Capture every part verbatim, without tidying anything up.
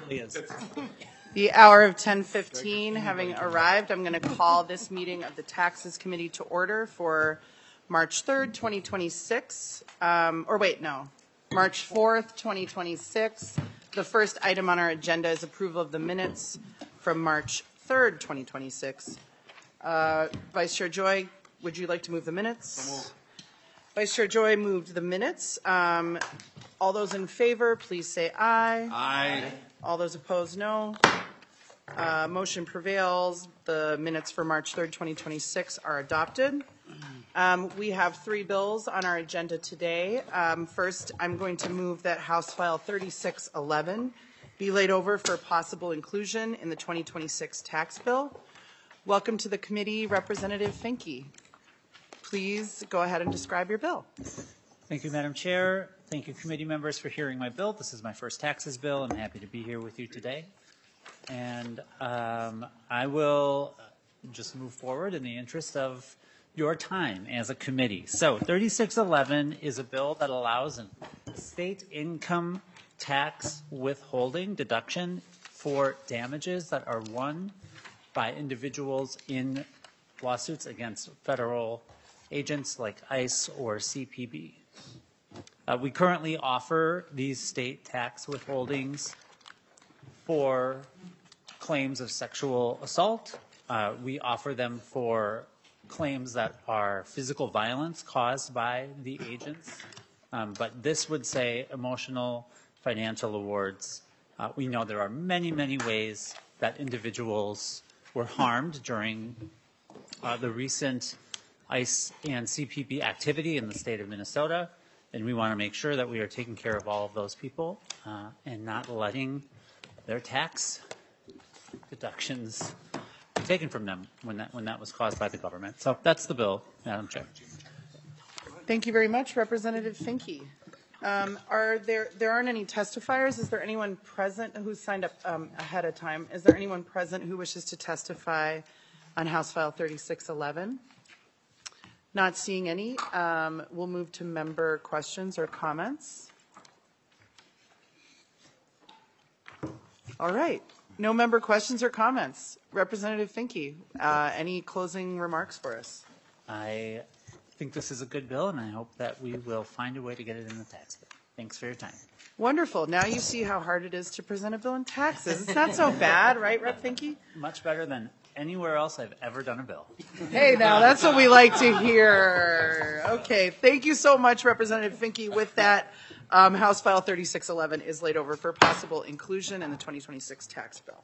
certainly is. The hour of ten fifteen having arrived, I'm going to call this meeting of the Taxes Committee to order for March third, twenty twenty-six. Um, or wait, no, March fourth, twenty twenty-six. The first item on our agenda is approval of the minutes from March third, twenty twenty-six. Uh, Vice Chair Joy, would you like to move the minutes? Vice Chair Joy moved the minutes. Um, all those in favor, please say aye. Aye. All those opposed, no. Uh, motion prevails. The minutes for March third, twenty twenty-six are adopted. Um, we have three bills on our agenda today. Um, first, I'm going to move that House File thirty-six eleven be laid over for possible inclusion in the twenty twenty-six tax bill. Welcome to the committee, Representative Finke. Please go ahead and describe your bill. Thank you, Madam Chair. Thank you, committee members, for hearing my bill. This is my first taxes bill. I'm happy to be here with you today. And um, I will just move forward in the interest of your time as a committee. So thirty-six eleven is a bill that allows a state income tax withholding deduction for damages that are won by individuals in lawsuits against federal agents like ICE or C P B. Uh, we currently offer these state tax withholdings for claims of sexual assault. Uh, we offer them for claims that are physical violence caused by the agents. Um, but this would say emotional financial awards. Uh, we know there are many, many ways that individuals were harmed during uh, the recent ICE and C P B activity in the state of Minnesota, and we want to make sure that we are taking care of all of those people uh, and not letting their tax deductions be taken from them when that when that was caused by the government. So that's the bill, Madam Chair. Thank you very much, Representative Finke. Um, are there there aren't any testifiers? Is there anyone present who signed up um, ahead of time? Is there anyone present who wishes to testify on House File thirty-six eleven? Not seeing any. Um, we'll move to member questions or comments. All right. No member questions or comments. Representative Finke, uh, any closing remarks for us? I think this is a good bill, and I hope that we will find a way to get it in the tax bill. Thanks for your time. Wonderful. Now you see how hard it is to present a bill in taxes. It's not so bad, right, Rep Finke? Much better than anywhere else I've ever done a bill. Hey, now that's what we like to hear. Okay, thank you so much, Representative Finke. With that, um, House File thirty-six eleven is laid over for possible inclusion in the twenty twenty-six tax bill.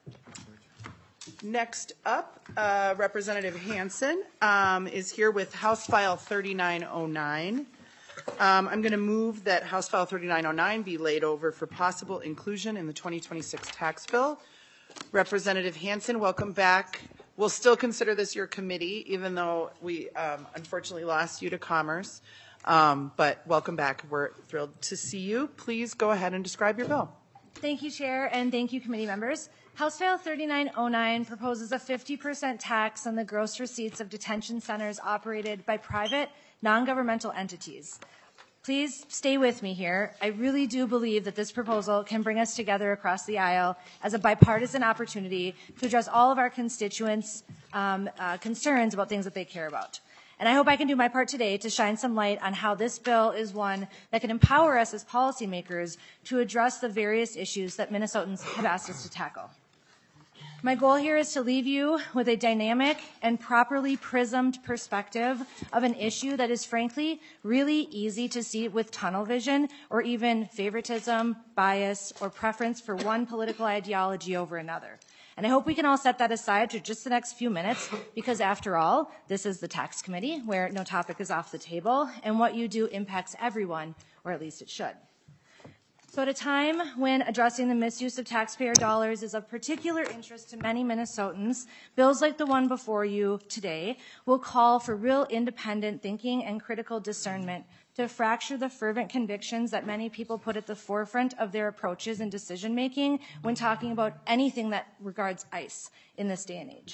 Next up, uh, Representative Hansen um, is here with House File thirty-nine oh nine. Um, I'm going to move that House File thirty-nine oh nine be laid over for possible inclusion in the twenty twenty-six tax bill. Representative Hansen, welcome back. We'll still consider this your committee, even though we um, unfortunately lost you to Commerce. Um, but welcome back. We're thrilled to see you. Please go ahead and describe your bill. Thank you, Chair, and thank you, committee members. House File thirty-nine oh nine proposes a fifty percent tax on the gross receipts of detention centers operated by private, non-governmental entities. Please stay with me here. I really do believe that this proposal can bring us together across the aisle as a bipartisan opportunity to address all of our constituents' um, uh, concerns about things that they care about. And I hope I can do my part today to shine some light on how this bill is one that can empower us as policymakers to address the various issues that Minnesotans have asked us to tackle. My goal here is to leave you with a dynamic and properly prismed perspective of an issue that is frankly really easy to see with tunnel vision or even favoritism, bias, or preference for one political ideology over another. And I hope we can all set that aside for just the next few minutes because after all, this is the tax committee where no topic is off the table and what you do impacts everyone, or at least it should. So at a time when addressing the misuse of taxpayer dollars is of particular interest to many Minnesotans, bills like the one before you today will call for real independent thinking and critical discernment to fracture the fervent convictions that many people put at the forefront of their approaches and decision making when talking about anything that regards ICE in this day and age.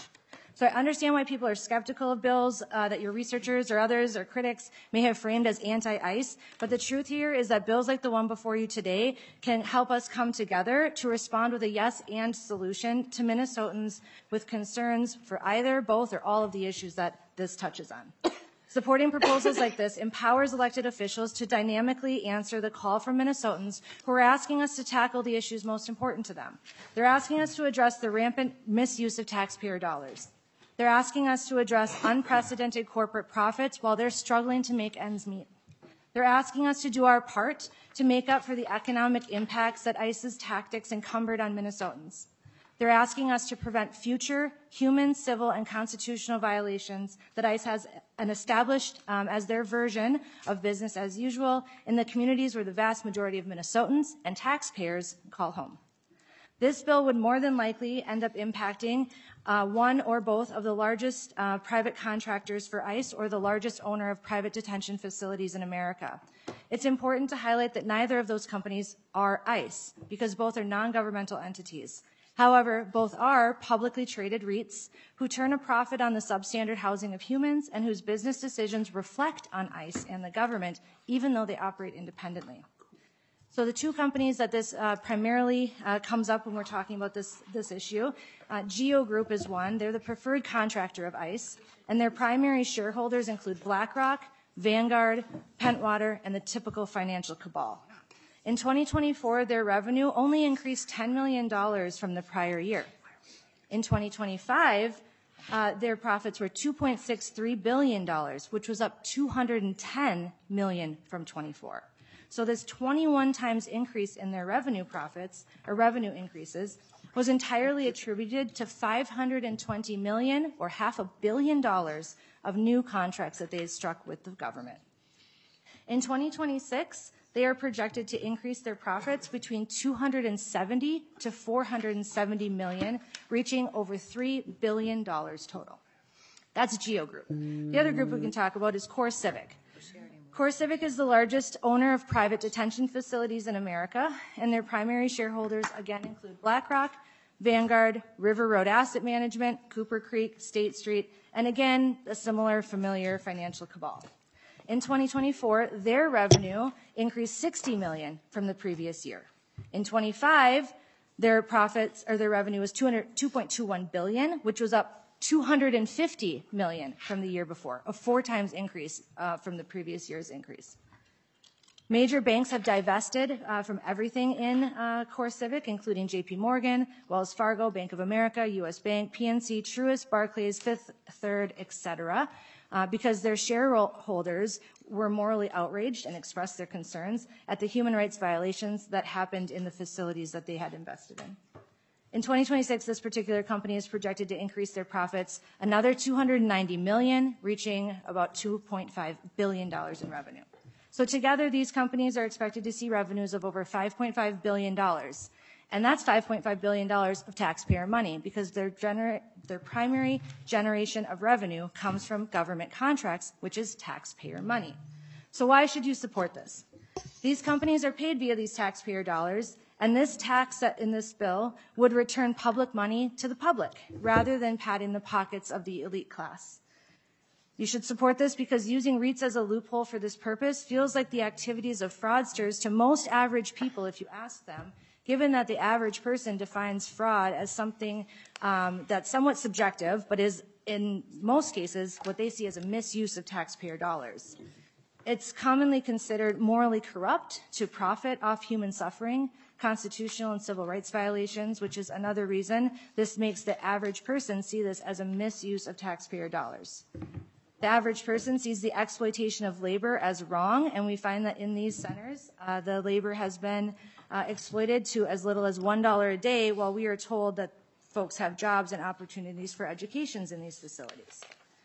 So I understand why people are skeptical of bills uh, that your researchers or others or critics may have framed as anti-ICE, but the truth here is that bills like the one before you today can help us come together to respond with a yes and solution to Minnesotans with concerns for either, both, or all of the issues that this touches on. Supporting proposals like this empowers elected officials to dynamically answer the call from Minnesotans who are asking us to tackle the issues most important to them. They're asking us to address the rampant misuse of taxpayer dollars. They're asking us to address unprecedented corporate profits while they're struggling to make ends meet. They're asking us to do our part to make up for the economic impacts that ICE's tactics encumbered on Minnesotans. They're asking us to prevent future human, civil, and constitutional violations that ICE has an established um, as their version of business as usual in the communities where the vast majority of Minnesotans and taxpayers call home. This bill would more than likely end up impacting uh, one or both of the largest uh, private contractors for ICE or the largest owner of private detention facilities in America. It's important to highlight that neither of those companies are ICE because both are non-governmental entities. However, both are publicly traded REITs who turn a profit on the substandard housing of humans and whose business decisions reflect on ICE and the government, even though they operate independently. So the two companies that this uh, primarily uh, comes up when we're talking about this, this issue, uh, GEO Group is one. They're the preferred contractor of ICE, and their primary shareholders include BlackRock, Vanguard, Pentwater, and the typical financial cabal. In twenty twenty-four, their revenue only increased ten million dollars from the prior year. In twenty twenty-five, uh, their profits were two point six three billion dollars, which was up two hundred ten million dollars from twenty-four. So this twenty-one times increase in their revenue profits, or revenue increases, was entirely attributed to five hundred twenty million dollars, or half a billion dollars, of new contracts that they had struck with the government. In twenty twenty-six, they are projected to increase their profits between two hundred seventy to four hundred seventy million, reaching over three billion dollars total. That's GEO Group. The other group we can talk about is CoreCivic. CoreCivic is the largest owner of private detention facilities in America, and their primary shareholders again include BlackRock, Vanguard, River Road Asset Management, Cooper Creek, State Street, and again, a similar familiar financial cabal. In twenty twenty-four, their revenue increased sixty million dollars from the previous year. In twenty-five, their profits or their revenue was two point two one billion dollars, which was up two hundred fifty million dollars from the year before, a four times increase uh, from the previous year's increase. Major banks have divested uh, from everything in uh, CoreCivic, including J P Morgan, Wells Fargo, Bank of America, U S Bank, P N C, Truist, Barclays, Fifth Third, et cetera, uh, because their shareholders were morally outraged and expressed their concerns at the human rights violations that happened in the facilities that they had invested in. In twenty twenty-six, this particular company is projected to increase their profits another two hundred ninety million dollars, reaching about two point five billion dollars in revenue. So together, these companies are expected to see revenues of over five point five billion dollars. And that's five point five billion dollars of taxpayer money because their, gener- their primary generation of revenue comes from government contracts, which is taxpayer money. So why should you support this? These companies are paid via these taxpayer dollars, and this tax set in this bill would return public money to the public rather than padding the pockets of the elite class. You should support this because using REITs as a loophole for this purpose feels like the activities of fraudsters to most average people if you ask them, given that the average person defines fraud as something um, that's somewhat subjective, but is in most cases what they see as a misuse of taxpayer dollars. It's commonly considered morally corrupt to profit off human suffering, constitutional and civil rights violations, which is another reason this makes the average person see this as a misuse of taxpayer dollars. The average person sees the exploitation of labor as wrong, and we find that in these centers, uh, the labor has been uh, exploited to as little as one dollar a day, while we are told that folks have jobs and opportunities for educations in these facilities.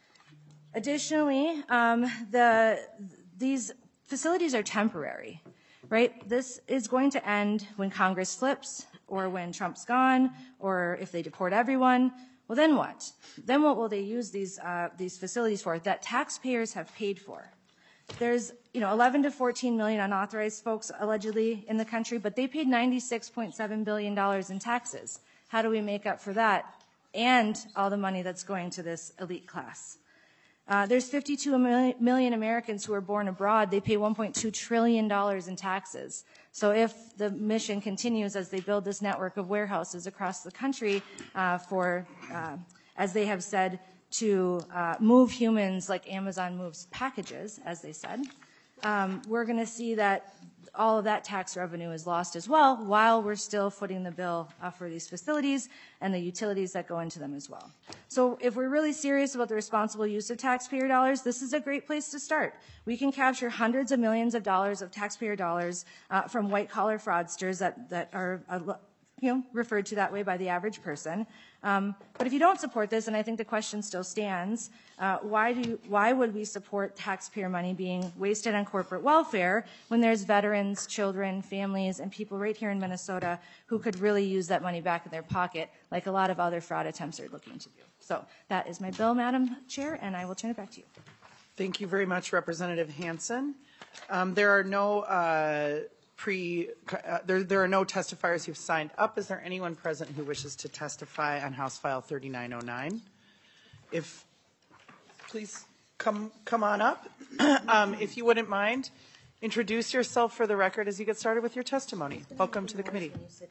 Additionally, um, the, these facilities are temporary, right? This is going to end when Congress flips, or when Trump's gone, or if they deport everyone. Well, then what? Then what will they use these uh, these facilities for that taxpayers have paid for? There's, you know, eleven to fourteen million unauthorized folks allegedly in the country, but they paid ninety-six point seven billion dollars in taxes. How do we make up for that? and all the money that's going to this elite class. Uh, there's fifty-two million Americans who are born abroad. They pay one point two trillion dollars in taxes. So if the mission continues as they build this network of warehouses across the country uh, for, uh, as they have said, to uh, move humans like Amazon moves packages, as they said, um, we're going to see that all of that tax revenue is lost as well, while we're still footing the bill uh, for these facilities and the utilities that go into them as well. So if we're really serious about the responsible use of taxpayer dollars, this is a great place to start. We can capture hundreds of millions of dollars of taxpayer dollars uh, from white-collar fraudsters that, that are uh, you know, referred to that way by the average person. Um, but if you don't support this, and I think the question still stands, uh, why do why would we support taxpayer money being wasted on corporate welfare when there's veterans, children, families, and people right here in Minnesota who could really use that money back in their pocket, like a lot of other fraud attempts are looking to do? So that is my bill, Madam Chair, and I will turn it back to you. Thank you very much, Representative Hansen. Um, there are no uh, pre uh, there there are no testifiers who've signed up. Is there anyone present who wishes to testify on House File thirty-nine oh nine? If please come come on up. um, if you wouldn't mind, introduce yourself for the record as you get started with your testimony. Welcome to the committee.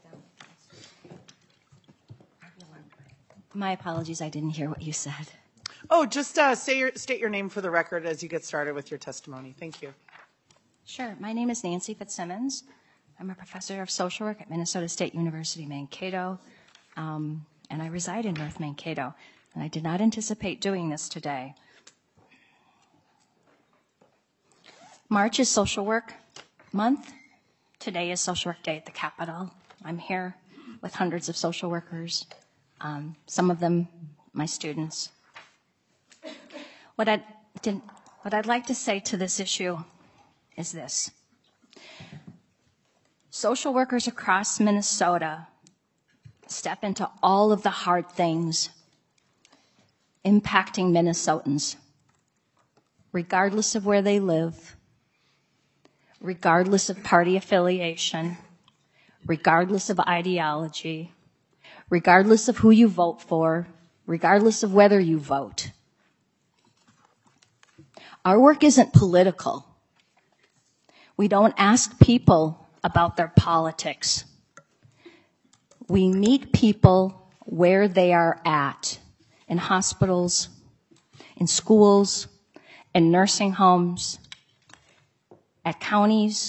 My apologies, I didn't hear what you said. Oh, just uh, say your, state your name for the record as you get started with your testimony. Thank you. Sure. My name is Nancy Fitzsimmons. I'm a professor of social work at Minnesota State University, Mankato, um, and I reside in North Mankato. And I did not anticipate doing this today. March is Social Work Month. Today is Social Work Day at the Capitol. I'm here with hundreds of social workers, um, some of them my students. What I'd, did, what I'd like to say to this issue is this. Social workers across Minnesota step into all of the hard things impacting Minnesotans, regardless of where they live, regardless of party affiliation, regardless of ideology, regardless of who you vote for, regardless of whether you vote. Our work isn't political. We don't ask people about their politics. We meet people where they are at, in hospitals, in schools, in nursing homes, at counties,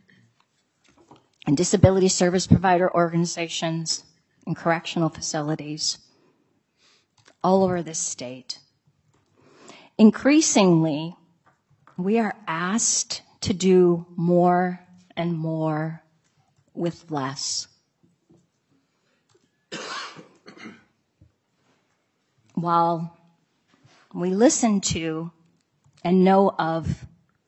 in disability service provider organizations, in correctional facilities, all over this state. Increasingly, we are asked to do more and more with less. While we listen to and know of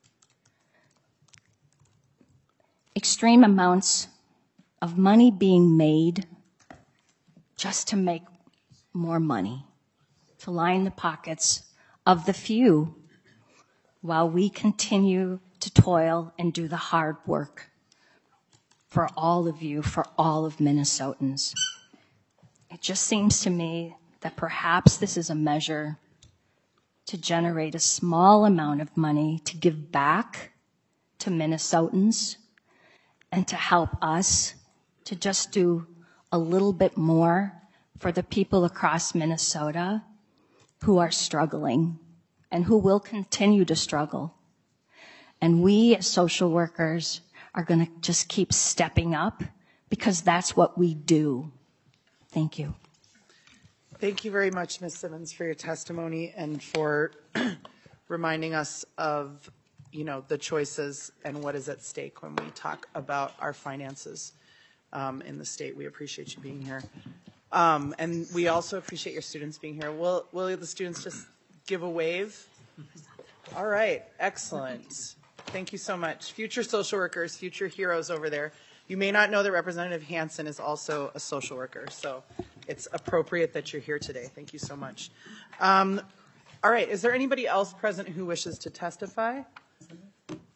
extreme amounts of money being made just to make more money, to line the pockets of the few, while we continue to toil and do the hard work for all of you, for all of Minnesotans. It just seems to me that perhaps this is a measure to generate a small amount of money to give back to Minnesotans and to help us to just do a little bit more for the people across Minnesota who are struggling and who will continue to struggle. And we as social workers are going to just keep stepping up because that's what we do. Thank you. Thank you very much, Miz Simmons, for your testimony and for reminding us of, you know, the choices and what is at stake when we talk about our finances um, in the state. We appreciate you being here. Um, and we also appreciate your students being here. Will, will the students just give a wave? All right, excellent. Thank you so much. Future social workers, future heroes over there. You may not know that Representative Hansen is also a social worker, so it's appropriate that you're here today. Thank you so much. Um, all right, is there anybody else present who wishes to testify?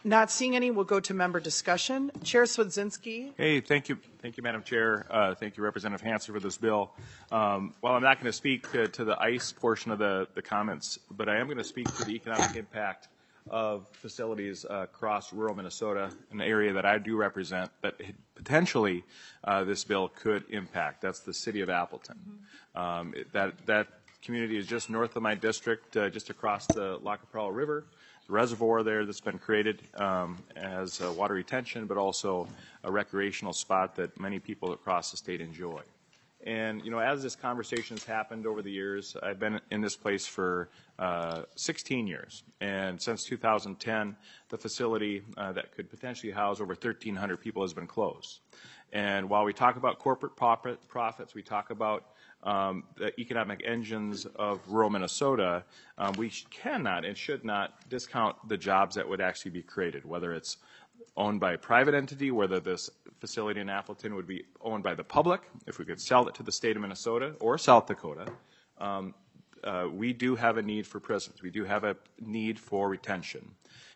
Not seeing any, we'll go to member discussion. Chair Swedzinski. Hey, thank you, thank you, Madam Chair. Uh, thank you, Representative Hansen, for this bill. Um, while I'm not going to speak uh, to the ICE portion of the, the comments, but I am going to speak to the economic impact of facilities uh, across rural Minnesota, an area that I do represent, that potentially uh, this bill could impact. That's the city of Appleton. Mm-hmm. um, it, that that community is just north of my district, uh, just across the La Caprella River. The reservoir there that's been created um, as uh, water retention, but also a recreational spot that many people across the state enjoy. And, you know, as this conversation has happened over the years, I've been in this place for uh, sixteen years. And since two thousand ten, the facility uh, that could potentially house over thirteen hundred people has been closed. And while we talk about corporate profit, profits, we talk about um, the economic engines of rural Minnesota, um, we cannot and should not discount the jobs that would actually be created, whether it's owned by a private entity, whether this facility in Appleton would be owned by the public, if we could sell it to the state of Minnesota or South Dakota. Um, uh, we do have a need for prisons. We do have a need for retention.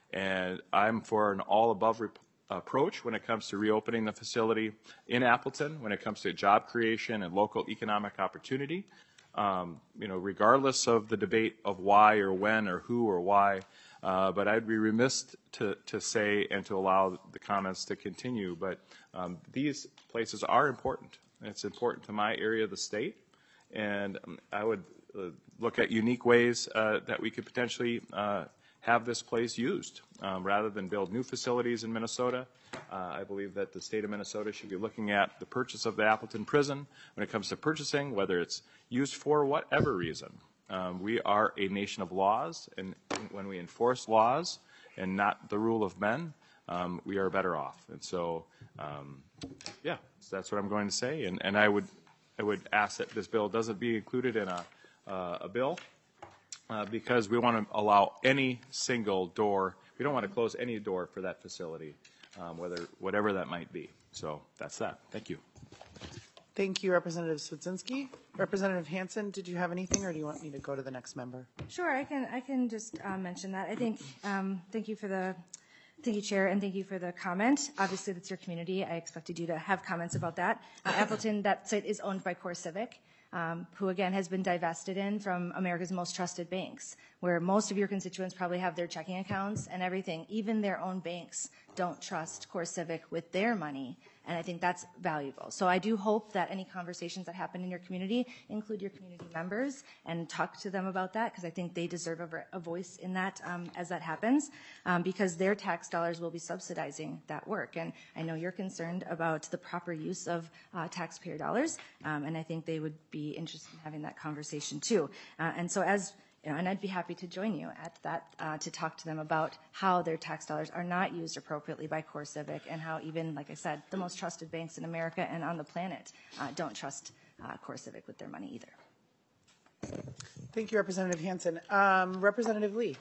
And I'm for an all-above rep- approach when it comes to reopening the facility in Appleton, when it comes to job creation and local economic opportunity. Um, you know, regardless of the debate of why or when or who or why, Uh, but I'd be remiss to, to say and to allow the comments to continue. But um, these places are important. It's important to my area of the state. And um, I would uh, look at unique ways uh, that we could potentially uh, have this place used. Um, rather than build new facilities in Minnesota, uh, I believe that the state of Minnesota should be looking at the purchase of the Appleton prison when it comes to purchasing, whether it's used for whatever reason. Um, we are a nation of laws, and when we enforce laws and not the rule of men, um, we are better off. And so, um, yeah, so that's what I'm going to say. And, and I would, I would ask that this bill doesn't be included in a, uh, a bill uh, because we want to allow any single door. We don't want to close any door for that facility, um, whether whatever that might be. So that's that. Thank you. Thank you, Representative Swedzinski. Representative Hansen, did you have anything, or do you want me to go to the next member? Sure, I can I can just uh, mention that. I think um, thank you for the thank you, Chair, and thank you for the comment. Obviously, that's your community. I expected you to have comments about that. Uh, Appleton, that site is owned by CoreCivic, um, who again has been divested in from America's most trusted banks, where most of your constituents probably have their checking accounts and everything. Even their own banks don't trust CoreCivic with their money. And I think that's valuable. So I do hope that any conversations that happen in your community include your community members and talk to them about that, because I think they deserve a, a voice in that um, as that happens, um, because their tax dollars will be subsidizing that work. And I know you're concerned about the proper use of uh, taxpayer dollars, um, and I think they would be interested in having that conversation too. Uh, and so as You know, and I'd be happy to join you at that uh, to talk to them about how their tax dollars are not used appropriately by CoreCivic, and how even, like I said, the most trusted banks in America and on the planet uh, don't trust uh, CoreCivic with their money either. Thank you, Representative Hansen. Um, Representative Lee.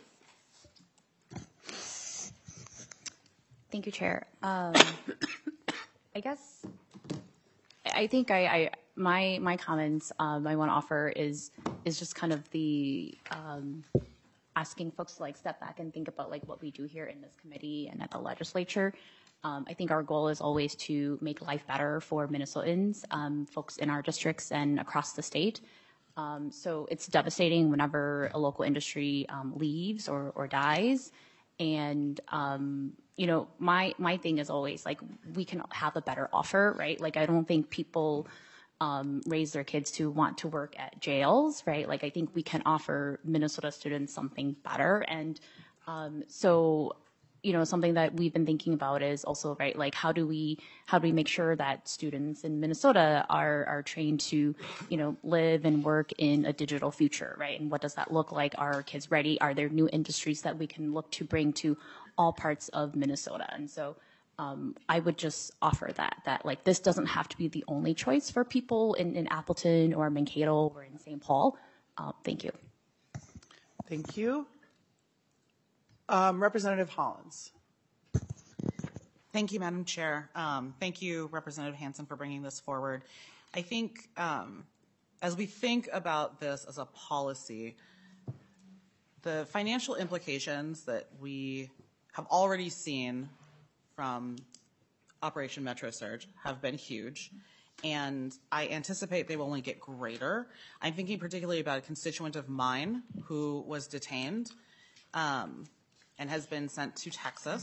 Thank you, Chair. Um, I guess I think I, I my my comments um, I want to offer is is just kind of the um, asking folks to like step back and think about like what we do here in this committee and at the legislature. Um, I think our goal is always to make life better for Minnesotans, um, folks in our districts and across the state. Um, so it's devastating whenever a local industry um, leaves or, or dies. And, um, you know, my, my thing is always like, we can have a better offer, right? Like, I don't think people um, raise their kids to want to work at jails, right? Like, I think we can offer Minnesota students something better. And um, so, you know, something that we've been thinking about is also, right, like, how do we, how do we make sure that students in Minnesota are, are trained to, you know, live and work in a digital future, right? And what does that look like? Are our kids ready? Are there new industries that we can look to bring to all parts of Minnesota? And so um, I would just offer that, that like, this doesn't have to be the only choice for people in, in Appleton or Mankato or in Saint Paul. Uh, thank you. Thank you. Um, Representative Hollins. Thank you, Madam Chair. Um, thank you, Representative Hansen, for bringing this forward. I think um, as we think about this as a policy, the financial implications that we have already seen from Operation Metro Surge have been huge, and I anticipate they will only get greater. I'm thinking particularly about a constituent of mine who was detained um, and has been sent to Texas.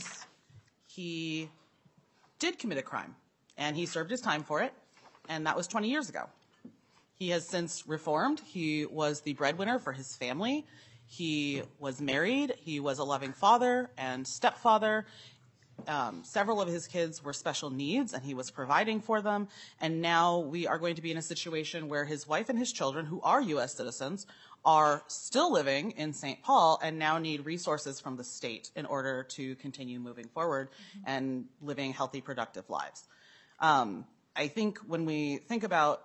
He did commit a crime, and he served his time for it, and that was twenty years ago. He has since reformed. He was the breadwinner for his family. He was married. He was a loving father and stepfather. Um, several of his kids were special needs, and he was providing for them. And now we are going to be in a situation where his wife and his children, who are U S citizens, are still living in Saint Paul and now need resources from the state in order to continue moving forward and living healthy, productive lives. Um, I think when we think about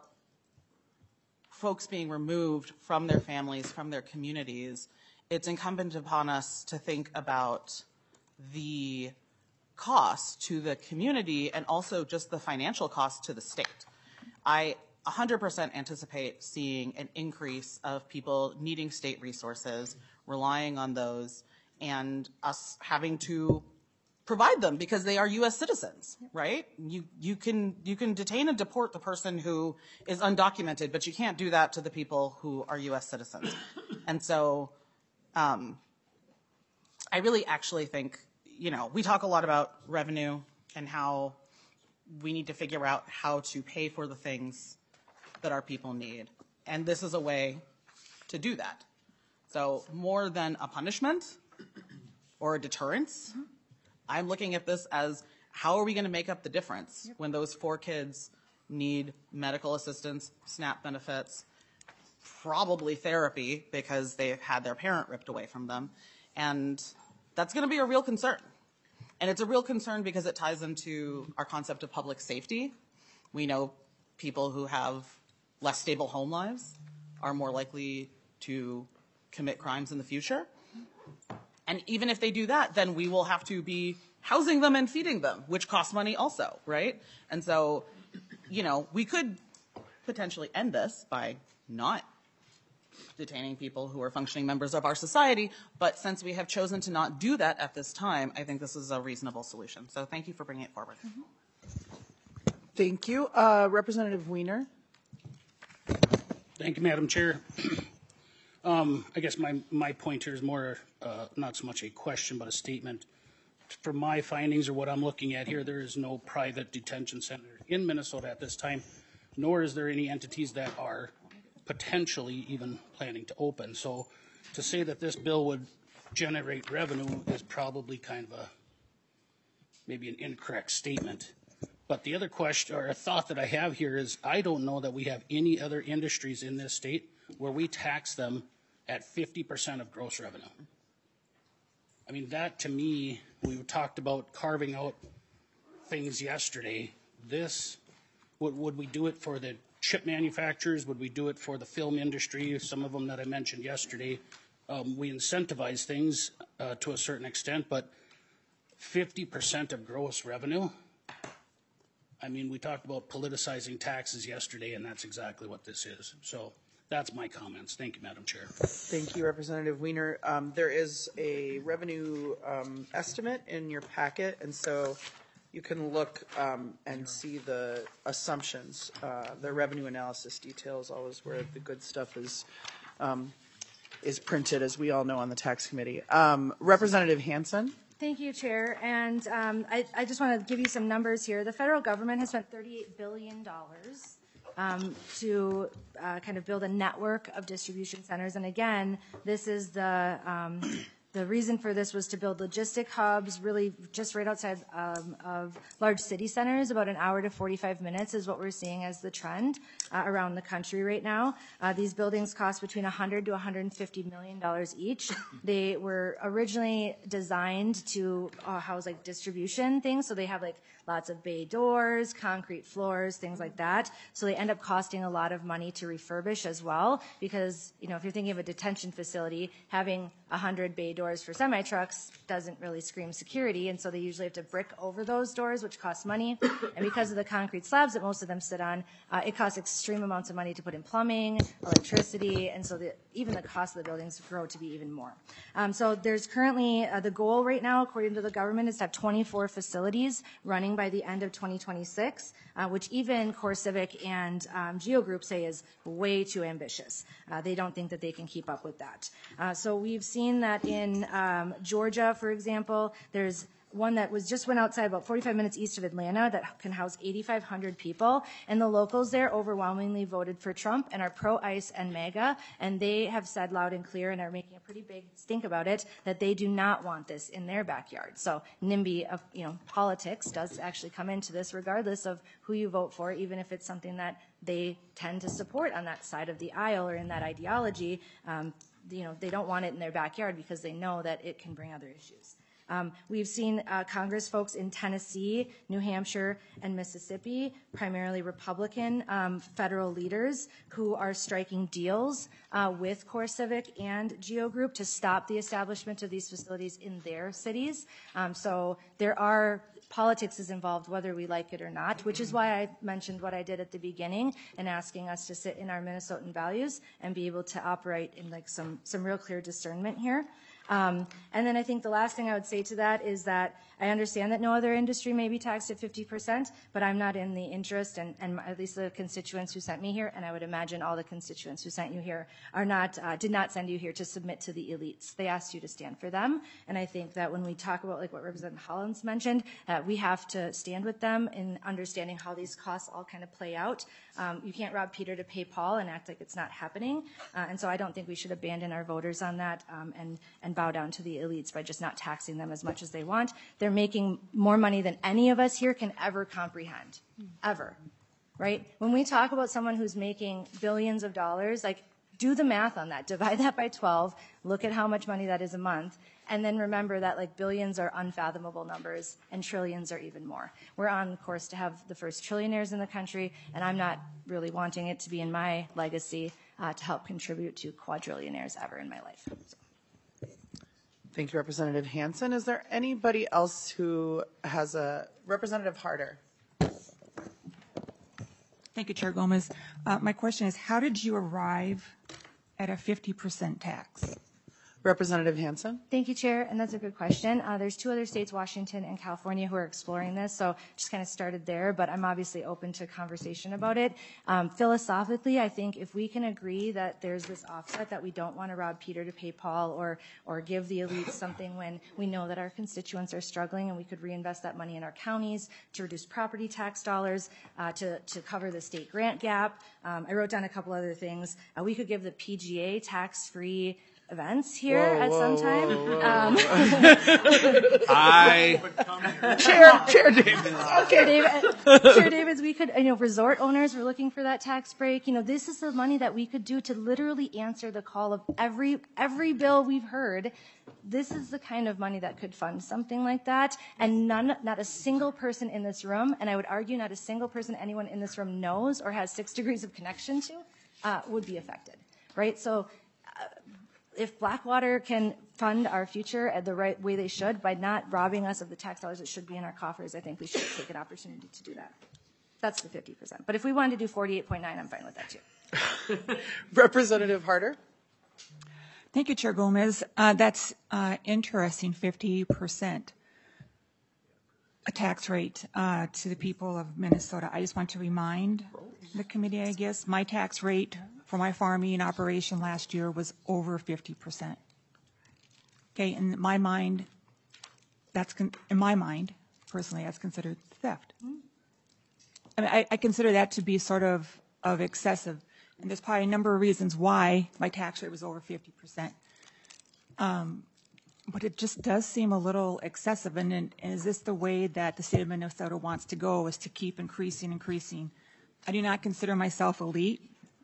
folks being removed from their families, from their communities, it's incumbent upon us to think about the cost to the community and also just the financial cost to the state. I one hundred percent anticipate seeing an increase of people needing state resources, relying on those, and us having to provide them because they are U S citizens, right? You you can you can detain and deport the person who is undocumented, but you can't do that to the people who are U S citizens. And so um, I really actually think, you know, we talk a lot about revenue and how we need to figure out how to pay for the things that our people need. And this is a way to do that. So more than a punishment or a deterrence, I'm looking at this as how are we going to make up the difference when those four kids need medical assistance, SNAP benefits, probably therapy because they've had their parent ripped away from them. And that's going to be a real concern. And it's a real concern because it ties into our concept of public safety. We know people who have less stable home lives are more likely to commit crimes in the future. And even if they do that, then we will have to be housing them and feeding them, which costs money also, right? And so, you know, we could potentially end this by not detaining people who are functioning members of our society, but since we have chosen to not do that at this time, I think this is a reasonable solution. So thank you for bringing it forward. Mm-hmm. Thank you. Uh, Representative Wiener. Thank you, Madam Chair. Um, I guess my, my point here is more uh, not so much a question but a statement. From my findings or what I'm looking at here, there is no private detention center in Minnesota at this time, nor is there any entities that are potentially even planning to open. So to say that this bill would generate revenue is probably kind of a maybe an incorrect statement. But the other question or a thought that I have here is I don't know that we have any other industries in this state where we tax them at fifty percent of gross revenue. I mean, that to me, we talked about carving out things yesterday. This, would, would we do it for the chip manufacturers? Would we do it for the film industry? Some of them that I mentioned yesterday. Um, we incentivize things uh, to a certain extent, but fifty percent of gross revenue, I mean, we talked about politicizing taxes yesterday, and that's exactly what this is. So that's my comments. Thank you, Madam Chair. Thank you, Representative Wiener. Um, there is a revenue um, estimate in your packet, and so you can look um, and see the assumptions. Uh, the revenue analysis details always where the good stuff is um, is printed, as we all know on the tax committee. Um, Representative Hansen. Thank you, Chair. And um, I, I just want to give you some numbers here. The federal government has spent thirty-eight billion dollars um, to uh, kind of build a network of distribution centers. And again, this is the um, the reason for this was to build logistic hubs, really just right outside um, of large city centers. About an hour to forty-five minutes is what we're seeing as the trend uh, around the country right now. Uh, these buildings cost between one hundred to one hundred fifty million dollars each. They were originally designed to uh, house like distribution things, so they have like lots of bay doors, concrete floors, things like that. So they end up costing a lot of money to refurbish as well, because, you know, if you're thinking of a detention facility, having one hundred bay doors for semi-trucks doesn't really scream security, and so they usually have to brick over those doors, which costs money. And because of the concrete slabs that most of them sit on, uh, it costs extreme amounts of money to put in plumbing, electricity, and so the, even the cost of the buildings grow to be even more. Um, so there's currently, uh, the goal right now, according to the government, is to have twenty-four facilities running by the end of twenty twenty-six, uh, which even CoreCivic and um, Geo Group say is way too ambitious. Uh, they don't think that they can keep up with that. Uh, so we've seen that in um, Georgia, for example, there's one that was just went outside about forty-five minutes east of Atlanta that can house eighty-five hundred people, and the locals there overwhelmingly voted for Trump and are pro-ICE and MAGA, and they have said loud and clear and are making a pretty big stink about it that they do not want this in their backyard. So NIMBY of, you know, politics does actually come into this regardless of who you vote for, even if it's something that they tend to support on that side of the aisle or in that ideology. Um, you know, they don't want it in their backyard because they know that it can bring other issues. Um, we've seen uh, Congress folks in Tennessee, New Hampshire, and Mississippi, primarily Republican um, federal leaders who are striking deals uh, with CoreCivic and Geo Group to stop the establishment of these facilities in their cities. Um, so there are politics is involved whether we like it or not, which is why I mentioned what I did at the beginning and asking us to sit in our Minnesotan values and be able to operate in like some, some real clear discernment here. Um, and then I think the last thing I would say to that is that I understand that no other industry may be taxed at fifty percent, but I'm not in the interest, and, and at least the constituents who sent me here, and I would imagine all the constituents who sent you here are not, uh, did not send you here to submit to the elites. They asked you to stand for them, and I think that when we talk about like what Representative Hollins mentioned, uh, we have to stand with them in understanding how these costs all kind of play out. Um, you can't rob Peter to pay Paul and act like it's not happening, uh, and so I don't think we should abandon our voters on that um, and, and bow down to the elites by just not taxing them as much as they want. They're making more money than any of us here can ever comprehend, ever, right? When we talk about someone who's making billions of dollars, like do the math on that, divide that by twelve, look at how much money that is a month, and then remember that like billions are unfathomable numbers and trillions are even more. We're on course to have the first trillionaires in the country, and I'm not really wanting it to be in my legacy uh, to help contribute to quadrillionaires ever in my life. So. Thank you, Representative Hansen. Is there anybody else who has a Representative Harder? Thank you, Chair Gomez. Uh, my question is, how did you arrive at a fifty percent tax? Representative Hansen? Thank you, Chair, and that's a good question. Uh, there's two other states, Washington and California, who are exploring this, so just kind of started there, but I'm obviously open to conversation about it. Um, philosophically, I think if we can agree that there's this offset that we don't want to rob Peter to pay Paul or, or give the elites something when we know that our constituents are struggling, and we could reinvest that money in our counties to reduce property tax dollars, uh, to, to cover the state grant gap. Um, I wrote down a couple other things. Uh, we could give the P G A tax-free events here whoa, at whoa, some time. Whoa, whoa. Um, I Chair Chair Davis. Chair David, Chair Davids, we could, you know, resort owners were looking for that tax break. You know, this is the money that we could do to literally answer the call of every every bill we've heard. This is the kind of money that could fund something like that, and none, not a single person in this room, and I would argue not a single person anyone in this room knows or has six degrees of connection to, uh, would be affected, right? So. Uh, If Blackwater can fund our future at the right way they should by not robbing us of the tax dollars that should be in our coffers, I think we should take an opportunity to do that. That's the fifty percent. But if we wanted to do forty-eight point nine, I'm fine with that too. Representative Harder? Thank you, Chair Gomez. Uh, that's uh, interesting, fifty percent a tax rate uh, to the people of Minnesota. I just want to remind the committee, I guess, my tax rate for my farming operation last year was over fifty percent. Okay, in my mind, that's con- in my mind, personally, that's considered theft. I mean, I, I consider that to be sort of, of excessive, and there's probably a number of reasons why my tax rate was over fifty percent. Um, but it just does seem a little excessive, and, and is this the way that the state of Minnesota wants to go, is to keep increasing, increasing? I do not consider myself elite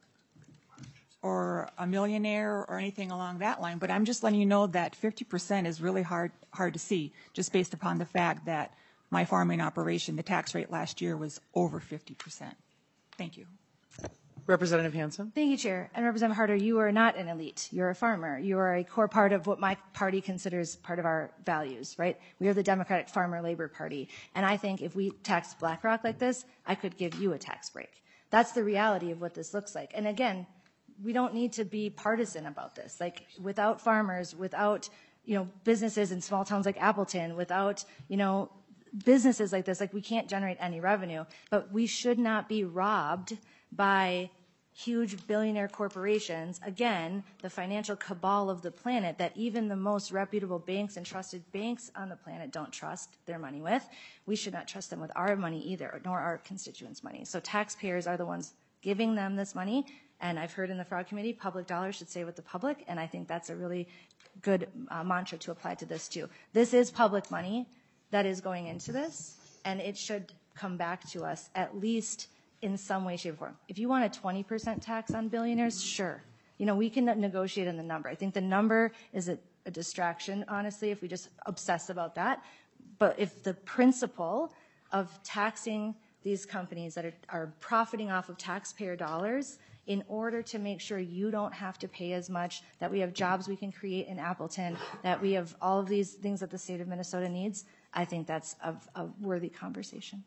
or a millionaire or anything along that line, but I'm just letting you know that fifty percent is really hard hard to see, just based upon the fact that my farming operation, the tax rate last year was over fifty percent. Thank you. Representative Hansen? Thank you, Chair. And Representative Harder, you are not an elite. You're a farmer. You are a core part of what my party considers part of our values, right? We are the Democratic Farmer Labor Party. And I think if we tax BlackRock like this, I could give you a tax break. That's the reality of what this looks like. And again, we don't need to be partisan about this. Like, without farmers, without, you know, businesses in small towns like Appleton, without, you know, businesses like this, like, we can't generate any revenue. But we should not be robbed by huge billionaire corporations, again, the financial cabal of the planet that even the most reputable banks and trusted banks on the planet don't trust their money with. We should not trust them with our money either, nor our constituents' money. So taxpayers are the ones giving them this money, and I've heard in the Fraud Committee, public dollars should stay with the public, and I think that's a really good uh, mantra to apply to this too. This is public money that is going into this, and it should come back to us at least in some way, shape, or form. If you want a twenty percent tax on billionaires, sure. You know, we can negotiate on the number. I think the number is a, a distraction, honestly, if we just obsess about that. But if the principle of taxing these companies that are, are profiting off of taxpayer dollars in order to make sure you don't have to pay as much, that we have jobs we can create in Appleton, that we have all of these things that the state of Minnesota needs, I think that's a, a worthy conversation.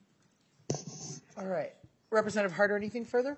All right. Representative Harder, anything further?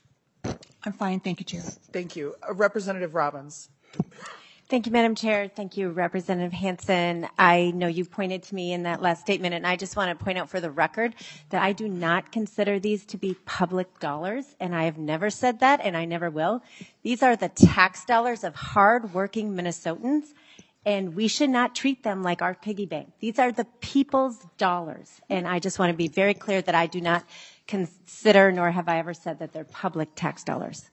I'm fine. Thank you, Chair. Thank you. Uh, Representative Robbins. Thank you, Madam Chair. Thank you, Representative Hansen. I know you pointed to me in that last statement, and I just want to point out for the record that I do not consider these to be public dollars, and I have never said that, and I never will. These are the tax dollars of hard-working Minnesotans, and we should not treat them like our piggy bank. These are the people's dollars, and I just want to be very clear that I do not consider, nor have I ever said that they're public tax dollars.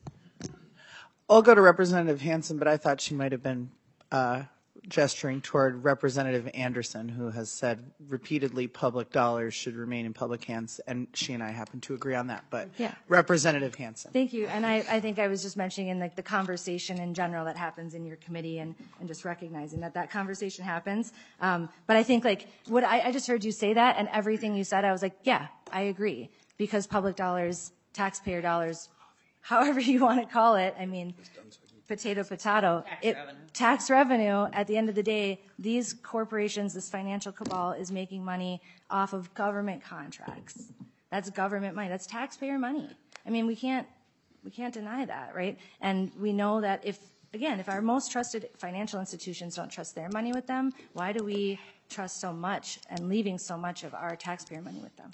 I'll go to Representative Hansen, but I thought she might have been uh, gesturing toward Representative Anderson, who has said repeatedly public dollars should remain in public hands, and she and I happen to agree on that. But yeah. Representative Hansen. Thank you. And I, I think I was just mentioning in like the conversation in general that happens in your committee, and, and just recognizing that that conversation happens. Um, but I think like what I, I just heard you say that, and everything you said, I was like, yeah, I agree. Because public dollars, taxpayer dollars, however you want to call it, I mean, potato, potato. Tax it, revenue. Tax revenue, at the end of the day, these corporations, this financial cabal is making money off of government contracts. That's government money. That's taxpayer money. I mean, we can't, we can't deny that, right? And we know that if, again, if our most trusted financial institutions don't trust their money with them, why do we trust so much and leaving so much of our taxpayer money with them?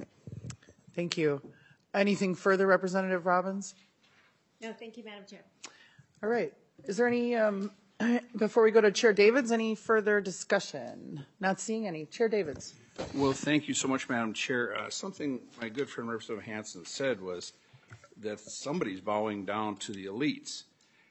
Thank you. Anything further, Representative Robbins? No, thank you, Madam Chair. All right. Is there any, um, before we go to Chair Davids, any further discussion? Not seeing any. Chair Davids. Well, thank you so much, Madam Chair. Uh, something my good friend Representative Hansen said was that somebody's bowing down to the elites.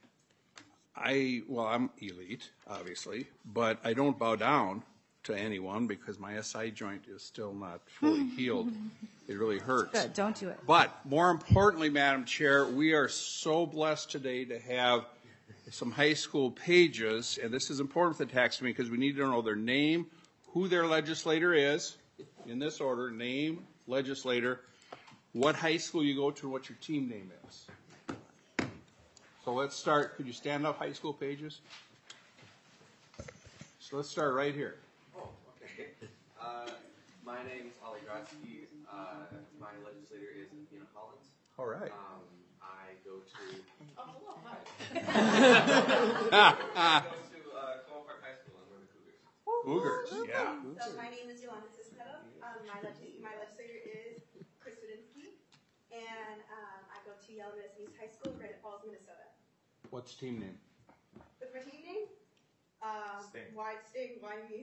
I, well, I'm elite, obviously, but I don't bow down to anyone because my S I joint is still not fully healed. It really hurts. Good, don't do it. But more importantly, Madam Chair, we are so blessed today to have some high school pages, and this is important for the tax committee because we need to know their name, who their legislator is, in this order, name, legislator, what high school you go to, and what your team name is. So let's start. Could you stand up, high school pages? So let's start right here. Uh, my name is Ollie Grotsky. Uh, my legislator is Athena Collins. All right. Um, I go to. Oh, hello, hi. I go to uh, Coal Park High School, and we're the Cougars. Cougars, yeah. So my name is Yolanda Cisneros. Um, my, leg- my legislator is Chris Wadinsky, and um, I go to Yellow East High School in Granite Falls, Minnesota. What's team name? What's my team name? Um, Sting. Why Sting? Why me?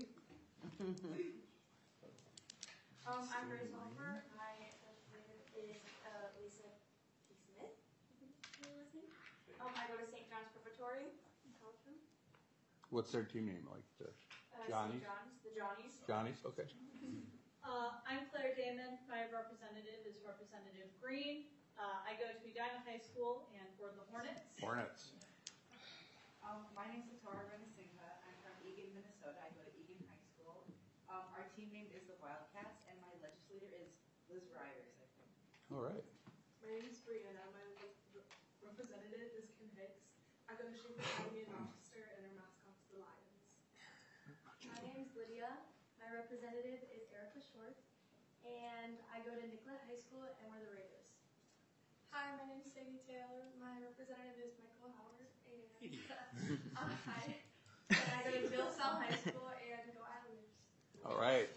um, I'm Grace Oliver. My legislator is uh, Lisa T. Smith. Um, I go to Saint John's Preparatory in Collegeville. What's their team name? Like the Uh, Johnnies? Saint John's, the Johnnies. Johnnies? Okay. Uh, I'm Claire Damon. My representative is Representative Green. Uh, I go to Edina High School and for the Hornets. Hornets. Um, my name is Latora Renasinga. I'm from Eagan, Minnesota. I go to Eagan High School. Uh, Um, our team name is the Wildcats, and my legislator is Liz Ryers, I think. All right. My name is Brianna. My re- representative is Kim Hicks. I go to Schaefer Academy in Rochester, and our mascot's the Lions. My name is Lydia. My representative is Erica Schwartz, and I go to Nicollet High School, and we're the Raiders. Hi, my name is Sadie Taylor. My representative is Michael Howard, and uh, hi. And I go to Bill Sell High School, and go Islanders. All right.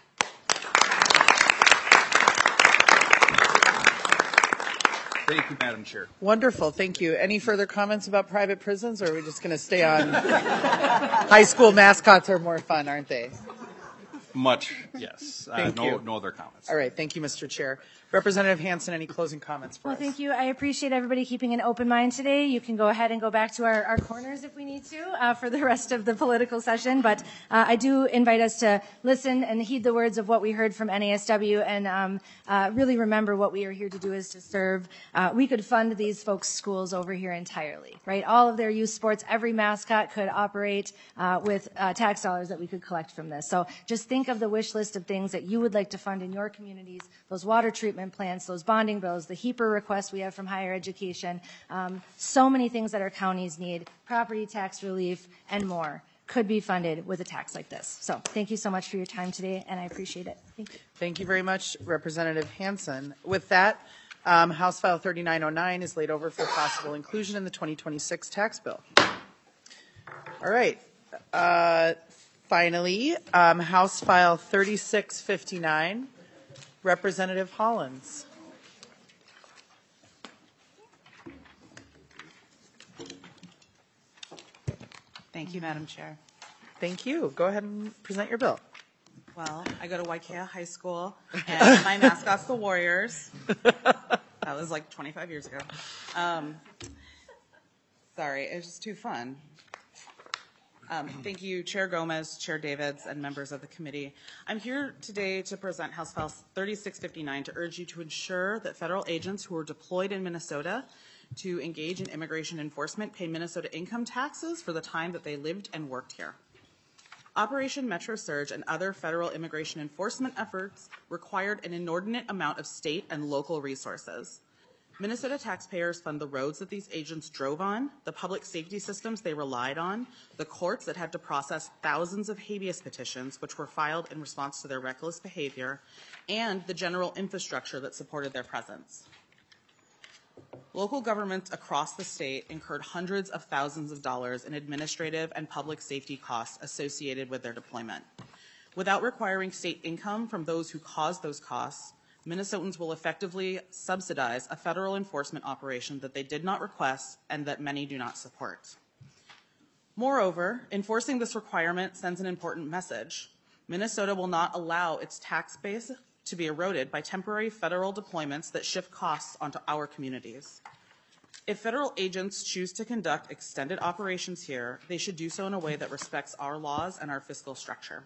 Thank you, Madam Chair. Wonderful, thank you. Any further comments about private prisons, or are we just going to stay on? High school mascots are more fun, aren't they? Much, yes. Uh, Thank no, you. no other comments. All right, thank you, Mister Chair. Representative Hansen, any closing comments for Well, us? thank you. I appreciate everybody keeping an open mind today. You can go ahead and go back to our, our corners if we need to uh, for the rest of the political session. But uh, I do invite us to listen and heed the words of what we heard from N A S W and um, uh, really remember what we are here to do is to serve. Uh, we could fund these folks' schools over here entirely, right? All of their youth sports, every mascot could operate uh, with uh, tax dollars that we could collect from this. So just think of the wish list of things that you would like to fund in your communities, those water treatment plants, those bonding bills, the HEAPR request we have from higher education, um, so many things that our counties need, property tax relief, and more could be funded with a tax like this. So thank you so much for your time today, and I appreciate it. Thank you. Thank you very much, Representative Hansen. With that, um, House File thirty-nine oh nine is laid over for possible inclusion in the twenty twenty-six tax bill. All right. Uh, finally, um, House File thirty-six fifty-nine, Representative Hollins. Thank you, Madam Chair. Thank you. Go ahead and present your bill. Well, I go to Waikea High School, and my mascot's the Warriors. That was like twenty-five years ago. Um, sorry, it was just too fun. Um, thank you, Chair Gomez, Chair Davids, and members of the committee. I'm here today to present House File thirty-six fifty-nine to urge you to ensure that federal agents who are deployed in Minnesota to engage in immigration enforcement pay Minnesota income taxes for the time that they lived and worked here. Operation Metro Surge and other federal immigration enforcement efforts required an inordinate amount of state and local resources. Minnesota taxpayers fund the roads that these agents drove on, the public safety systems they relied on, the courts that had to process thousands of habeas petitions which were filed in response to their reckless behavior, and the general infrastructure that supported their presence. Local governments across the state incurred hundreds of thousands of dollars in administrative and public safety costs associated with their deployment. Without requiring state income from those who caused those costs, Minnesotans will effectively subsidize a federal enforcement operation that they did not request and that many do not support. Moreover, enforcing this requirement sends an important message. Minnesota will not allow its tax base to be eroded by temporary federal deployments that shift costs onto our communities. If federal agents choose to conduct extended operations here, they should do so in a way that respects our laws and our fiscal structure.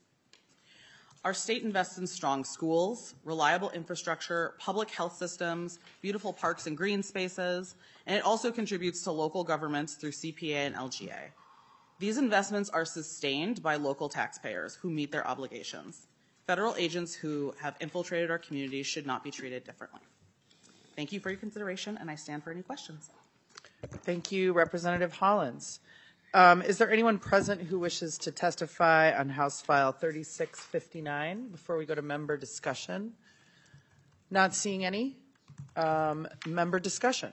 Our state invests in strong schools, reliable infrastructure, public health systems, beautiful parks and green spaces, and it also contributes to local governments through C P A and L G A. These investments are sustained by local taxpayers who meet their obligations. Federal agents who have infiltrated our communities should not be treated differently. Thank you for your consideration, and I stand for any questions. Thank you, Representative Hollins. Um, is there anyone present who wishes to testify on House File thirty-six fifty-nine before we go to member discussion? Not seeing any. Um, member discussion.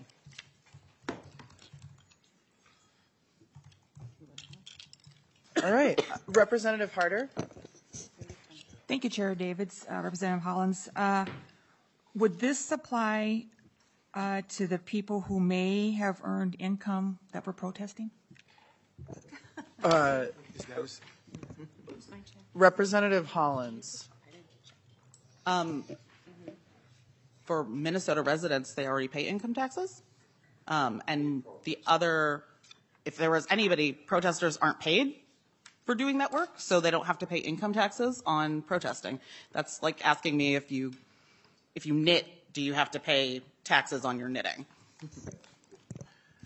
All right. Representative Harder. Thank you, Chair Davids, uh, Representative Hollins. Uh, would this apply uh, to the people who may have earned income that were protesting? Uh, Representative Hollins. Um, for Minnesota residents, they already pay income taxes. Um, and the other, if there was anybody, protesters aren't paid for doing that work, so they don't have to pay income taxes on protesting. That's like asking me if you, if you knit, do you have to pay taxes on your knitting?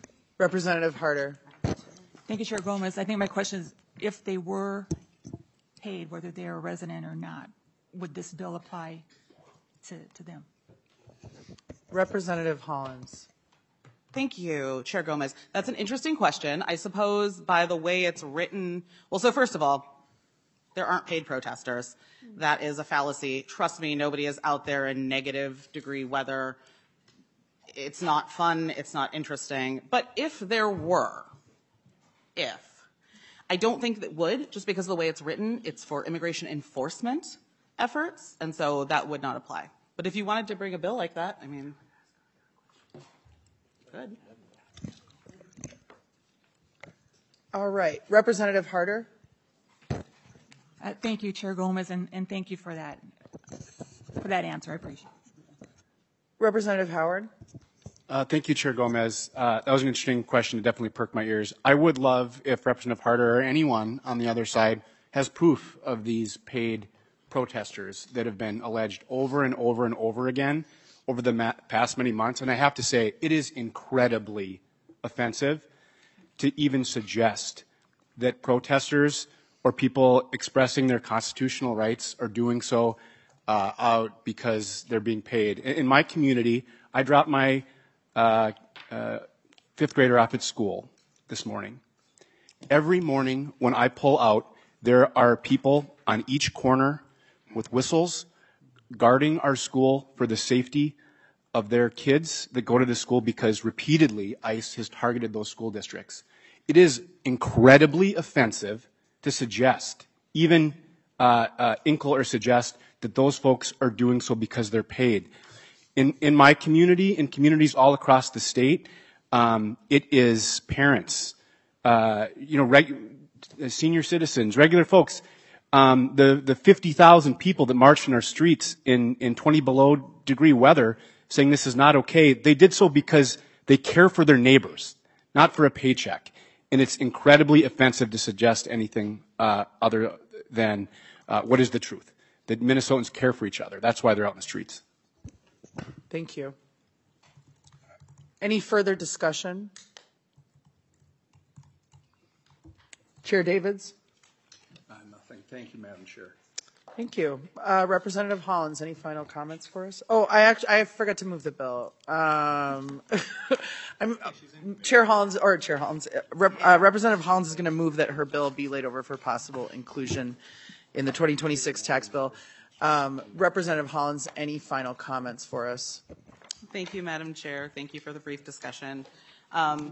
Representative Harder. Thank you, Chair Gomez. I think my question is, if they were paid, whether they're a resident or not. Would this bill apply to, to them? Representative Hollins. Thank you, Chair Gomez. That's an interesting question. I suppose by the way it's written, well, so first of all, there aren't paid protesters. That is a fallacy. Trust me, nobody is out there in negative degree weather. It's not fun. It's not interesting. But if there were, if, I don't think that would, just because of the way it's written, it's for immigration enforcement efforts, and so that would not apply. But if you wanted to bring a bill like that, I mean, good. All right, Representative Harder. Uh, thank you, Chair Gomez, and, and thank you for that, for that answer. I appreciate it. Representative Howard. Uh, thank you, Chair Gomez. Uh, that was an interesting question. It definitely perked my ears. I would love if Representative Harder or anyone on the other side has proof of these paid protesters that have been alleged over and over and over again over the ma- past many months. And I have to say, it is incredibly offensive to even suggest that protesters or people expressing their constitutional rights are doing so uh, out because they're being paid. In, in my community, I dropped my uh, uh, fifth grader off at school this morning. Every morning when I pull out, there are people on each corner with whistles guarding our school for the safety of their kids that go to the school because repeatedly ICE has targeted those school districts. It is incredibly offensive to suggest, even uh, uh, inkle or suggest that those folks are doing so because they're paid. In, in my community, in communities all across the state, um, it is parents, uh, you know, reg- senior citizens, regular folks, um, the, the fifty thousand people that marched in our streets in, in twenty below degree weather saying this is not okay. They did so because they care for their neighbors, not for a paycheck. And it's incredibly offensive to suggest anything uh, other than uh, what is the truth, that Minnesotans care for each other. That's why they're out in the streets. Thank you. Any further discussion? Chair Davids? Uh, nothing. Thank you, Madam Chair. Thank you. Uh, Representative Hollins, any final comments for us? Oh, I actually, I forgot to move the bill. Um, I'm, uh, Chair Hollins, or Chair Hollins, uh, Rep, uh, Representative Hollins is going to move that her bill be laid over for possible inclusion in the twenty twenty-six tax bill. Um, Representative Hollins, any final comments for us? Thank you, Madam Chair. Thank you for the brief discussion. Um,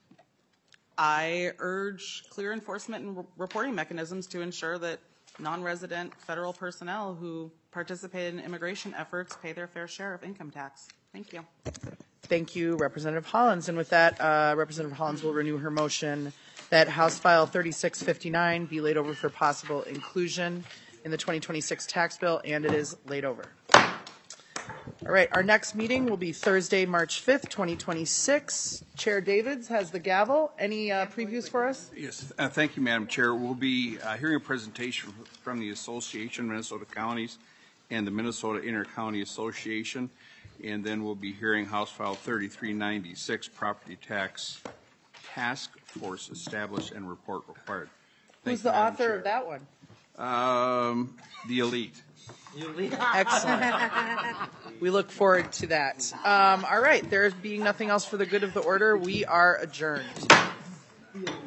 I urge clear enforcement and re- reporting mechanisms to ensure that non-resident federal personnel who participate in immigration efforts pay their fair share of income tax. Thank you. Thank you, Representative Hollins. And with that, uh, Representative Hollins will renew her motion that House File thirty-six fifty-nine be laid over for possible inclusion in the twenty twenty-six tax bill, and it is laid over. All right, our next meeting will be Thursday, March fifth, twenty twenty-six. Chair Davids has the gavel. Any uh, previews for us? Yes, uh, thank you, Madam Chair. We'll be uh, hearing a presentation from the Association of Minnesota Counties and the Minnesota Inter-County Association, and then we'll be hearing House File thirty-three ninety-six, Property Tax Task Force Established and Report Required. Thank Who's you, the Madam author Chair. of that one? Um, the elite. Excellent. We look forward to that. Um, all right, there being nothing else for the good of the order, we are adjourned.